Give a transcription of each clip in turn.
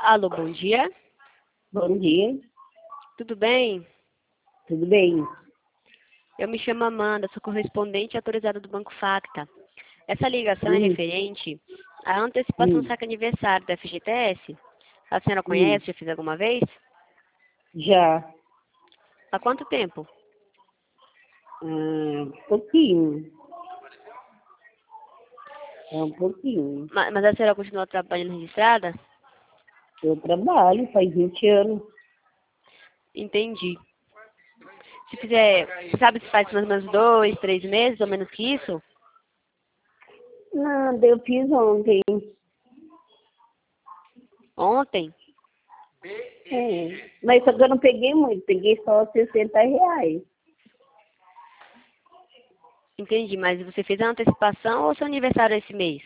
Alô, bom dia. Bom dia, Tudo bem? tudo bem? Eu me chamo Amanda, sou correspondente autorizada do Banco Facta. Essa ligação é Hum, referente à antecipação do hum, saque aniversário da FGTS. A senhora hum. conhece? Já fez alguma vez? Já, Há quanto tempo? pouquinho, é um pouquinho. Mas a senhora continua trabalhando registrada? Eu trabalho faz 20 anos. Entendi. Se fizer, você sabe se faz mais ou menos 2, 3 meses, ou menos que isso? Nada, eu fiz ontem. Ontem? Mas só que eu não peguei muito, peguei só R$ 60. Entendi, mas você fez a antecipação ou seu aniversário é esse mês?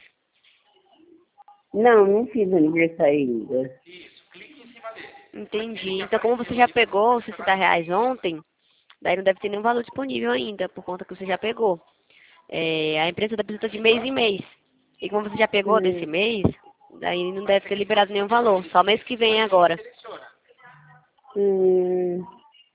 Não, não fiz aniversário ainda. Entendi. Então, como você já pegou os R$ 60 ontem, daí não deve ter nenhum valor disponível ainda, por conta que você já pegou. A empresa deposita de mês em mês. E como você já pegou desse Hum, mês, daí não deve ter liberado nenhum valor. Só mês que vem agora. hum,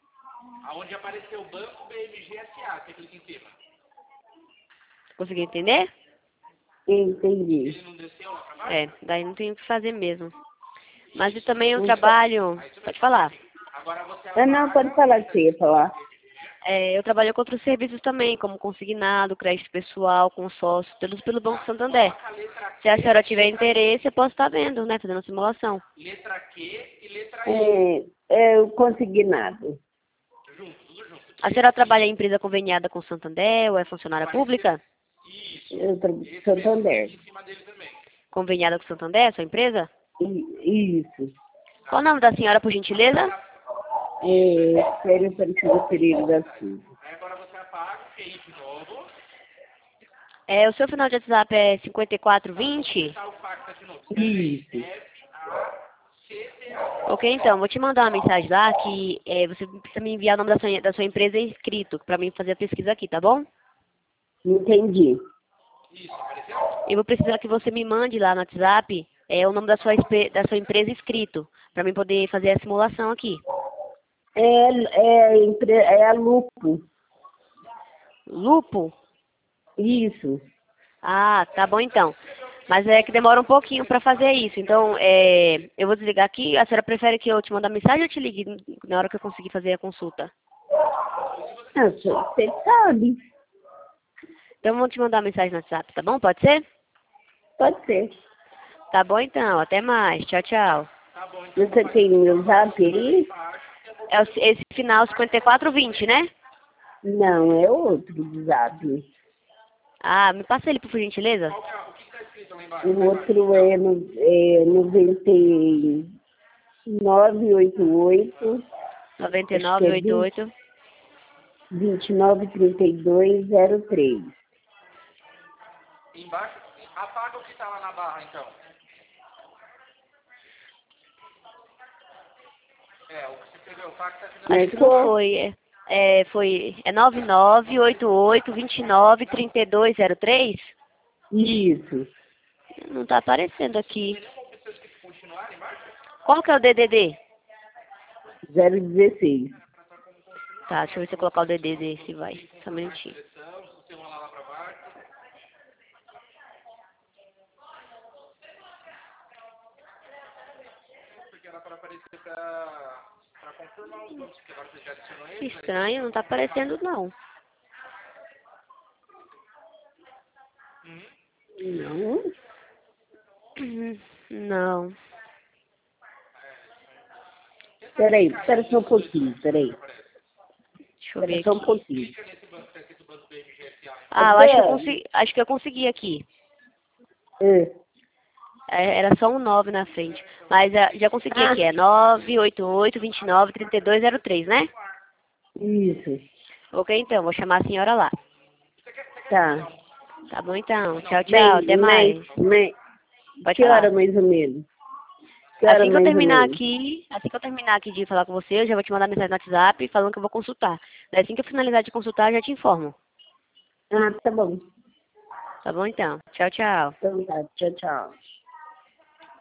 Conseguiu entender? entendi. Daí não tem o que fazer mesmo. Mas eu também eu Não sa- trabalho. Pode falar. não, pode falar que você ia falar. Eu trabalho com outros serviços também, como consignado, crédito pessoal, consórcio, todos pelo Banco Santander. Se a senhora tiver interesse, eu posso estar vendo, né? Fazendo a simulação. Eu consegui nada. A senhora trabalha em empresa conveniada com o Santander ou é funcionária pública? Eu trabalho em Santander. Conveniada com o Santander, sua empresa? Isso. Qual o nome da senhora, por gentileza? Férias Aparecida Pereira da Silva. O seu final de WhatsApp é 5420? Isso. Ok, então, vou te mandar uma mensagem lá que você precisa me enviar o nome da sua empresa escrito, para mim fazer a pesquisa aqui, tá bom? Entendi. Eu vou precisar que você me mande lá no WhatsApp o nome da sua empresa escrito, para mim poder fazer a simulação aqui. É a Lupo. Lupo? Isso. Ah, tá bom então. Mas é que demora um pouquinho para fazer isso. Então, eu vou desligar aqui. A senhora prefere que eu te mande a mensagem ou eu te ligue na hora que eu conseguir fazer a consulta? Você sabe. Então, eu vou te mandar uma mensagem no WhatsApp, tá bom? Pode ser? Pode ser. Tá bom então. Até mais. Tchau, tchau. Você tem meu zap aí? Esse final 5420, né? Não, é outro do zap. Ah, me passa ele, por gentileza. O outro é 9988. Acho que é 9988. 293203. Acho que não Marcou? foi. É 9988293203? Isso. Não tá aparecendo aqui. Qual que é o DDD? 016. Tá, deixa eu ver se eu colocar o DDD, se vai. Só um minutinho. Estranho, não tá aparecendo não. Não. Não. Espera só um pouquinho, peraí. Deixa eu ver Espera só um aqui. pouquinho. Ah, eu acho que eu consegui aqui. É. Era só um 9 na frente. Mas já consegui Ah, aqui. É 988293203, né? isso. Ok, então. Vou chamar a senhora lá. Tá. Tá bom, então. Tchau, tchau. Bem, Até mais. Pode que hora falar. mais ou menos? Que hora mais ou menos? Assim que eu terminar aqui de falar com você, eu já vou te mandar mensagem no WhatsApp falando que eu vou consultar. Daí assim que eu finalizar de consultar, eu já te informo. Ah, tá bom. Tá bom, então. Tchau, tchau. Então tá. Tchau, tchau.